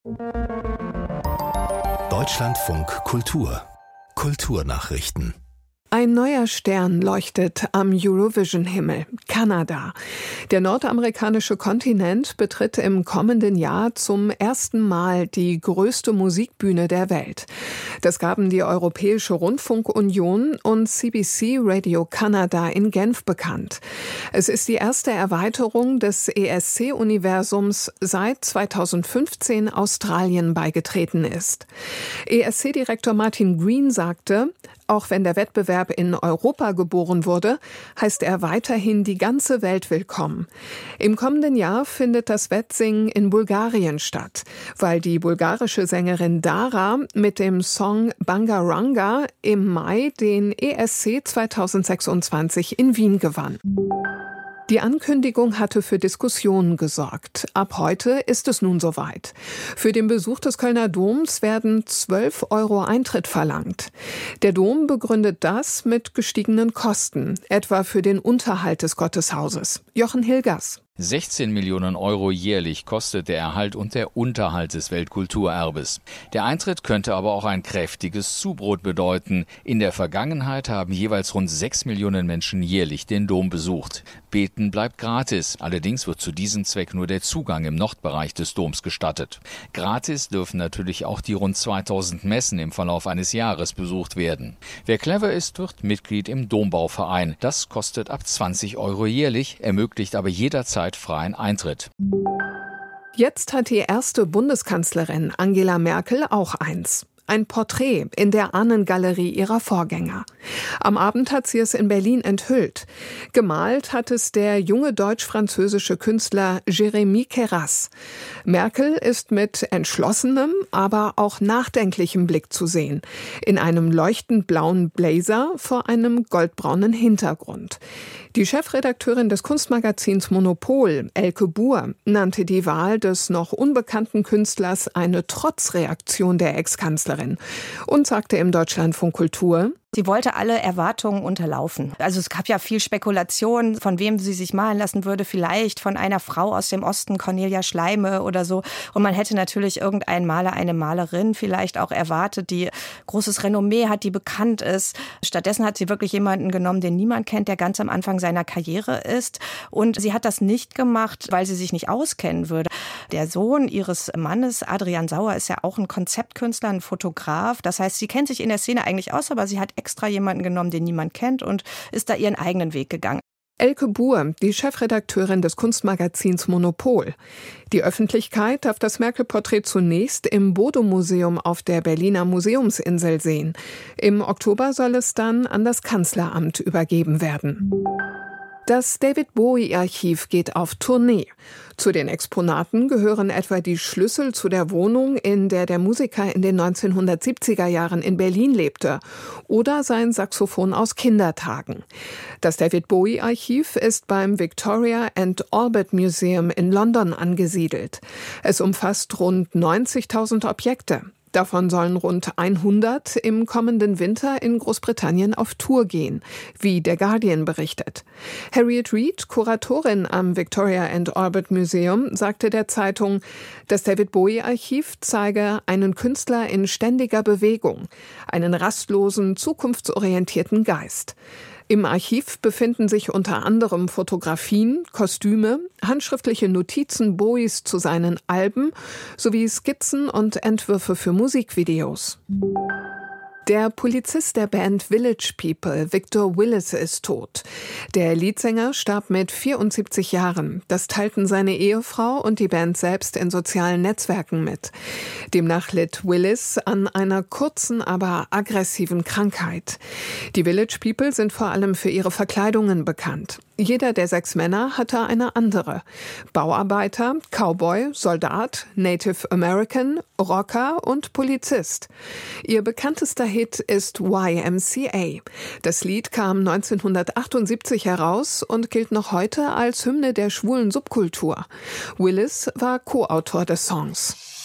Deutschlandfunk Kultur. Kulturnachrichten. Ein neuer Stern leuchtet am Eurovision-Himmel, Kanada. Der nordamerikanische Kontinent betritt im kommenden Jahr zum ersten Mal die größte Musikbühne der Welt. Das gaben die Europäische Rundfunkunion und CBC Radio Kanada in Genf bekannt. Es ist die erste Erweiterung des ESC-Universums seit 2015 Australien beigetreten ist. ESC-Direktor Martin Green sagte, auch wenn der Wettbewerb in Europa geboren wurde, heißt er weiterhin die ganze Welt willkommen. Im kommenden Jahr findet das Wettsingen in Bulgarien statt, weil die bulgarische Sängerin Dara mit dem Song Bangaranga im Mai den ESC 2026 in Wien gewann. Die Ankündigung hatte für Diskussionen gesorgt. Ab heute ist es nun soweit. Für den Besuch des Kölner Doms werden 12 € Eintritt verlangt. Der Dom begründet das mit gestiegenen Kosten, etwa für den Unterhalt des Gotteshauses. Jochen Hilgers. 16 Millionen € jährlich kostet der Erhalt und der Unterhalt des Weltkulturerbes. Der Eintritt könnte aber auch ein kräftiges Zubrot bedeuten. In der Vergangenheit haben jeweils rund 6 Millionen Menschen jährlich den Dom besucht. Beten bleibt gratis. Allerdings wird zu diesem Zweck nur der Zugang im Nordbereich des Doms gestattet. Gratis dürfen natürlich auch die rund 2000 Messen im Verlauf eines Jahres besucht werden. Wer clever ist, wird Mitglied im Dombauverein. Das kostet ab 20 € jährlich, ermöglicht aber jederzeit freien Eintritt. Jetzt hat die erste Bundeskanzlerin Angela Merkel auch eins. Ein Porträt in der Ahnengalerie ihrer Vorgänger. Am Abend hat sie es in Berlin enthüllt. Gemalt hat es der junge deutsch-französische Künstler Jérémy Queyras. Merkel ist mit entschlossenem, aber auch nachdenklichem Blick zu sehen. In einem leuchtend blauen Blazer vor einem goldbraunen Hintergrund. Die Chefredakteurin des Kunstmagazins Monopol, Elke Buhr, nannte die Wahl des noch unbekannten Künstlers eine Trotzreaktion der Ex-Kanzlerin und sagte im Deutschlandfunk Kultur: Sie wollte alle Erwartungen unterlaufen. Also es gab ja viel Spekulation, von wem sie sich malen lassen würde. Vielleicht von einer Frau aus dem Osten, Cornelia Schleime oder so. Und man hätte natürlich irgendeinen Maler, eine Malerin vielleicht auch erwartet, die großes Renommee hat, die bekannt ist. Stattdessen hat sie wirklich jemanden genommen, den niemand kennt, der ganz am Anfang seiner Karriere ist. Und sie hat das nicht gemacht, weil sie sich nicht auskennen würde. Der Sohn ihres Mannes, Adrian Sauer, ist ja auch ein Konzeptkünstler, ein Fotograf. Das heißt, sie kennt sich in der Szene eigentlich aus, aber sie hat extra jemanden genommen, den niemand kennt und ist da ihren eigenen Weg gegangen. Elke Buhr, die Chefredakteurin des Kunstmagazins Monopol. Die Öffentlichkeit darf das Merkel-Porträt zunächst im Bodo-Museum auf der Berliner Museumsinsel sehen. Im Oktober soll es dann an das Kanzleramt übergeben werden. Das David-Bowie-Archiv geht auf Tournee. Zu den Exponaten gehören etwa die Schlüssel zu der Wohnung, in der der Musiker in den 1970er Jahren in Berlin lebte, oder sein Saxophon aus Kindertagen. Das David-Bowie-Archiv ist beim Victoria and Albert Museum in London angesiedelt. Es umfasst rund 90.000 Objekte. Davon sollen rund 100 im kommenden Winter in Großbritannien auf Tour gehen, wie der Guardian berichtet. Harriet Reid, Kuratorin am Victoria and Albert Museum, sagte der Zeitung, das David-Bowie-Archiv zeige einen Künstler in ständiger Bewegung, einen rastlosen, zukunftsorientierten Geist. Im Archiv befinden sich unter anderem Fotografien, Kostüme, handschriftliche Notizen Bowies zu seinen Alben sowie Skizzen und Entwürfe für Musikvideos. Der Polizist der Band Village People, Victor Willis, ist tot. Der Leadsänger starb mit 74 Jahren. Das teilten seine Ehefrau und die Band selbst in sozialen Netzwerken mit. Demnach litt Willis an einer kurzen, aber aggressiven Krankheit. Die Village People sind vor allem für ihre Verkleidungen bekannt. Jeder der 6 Männer hatte eine andere. Bauarbeiter, Cowboy, Soldat, Native American, Rocker und Polizist. Ihr bekanntester Hit ist YMCA. Das Lied kam 1978 heraus und gilt noch heute als Hymne der schwulen Subkultur. Willis war Co-Autor des Songs.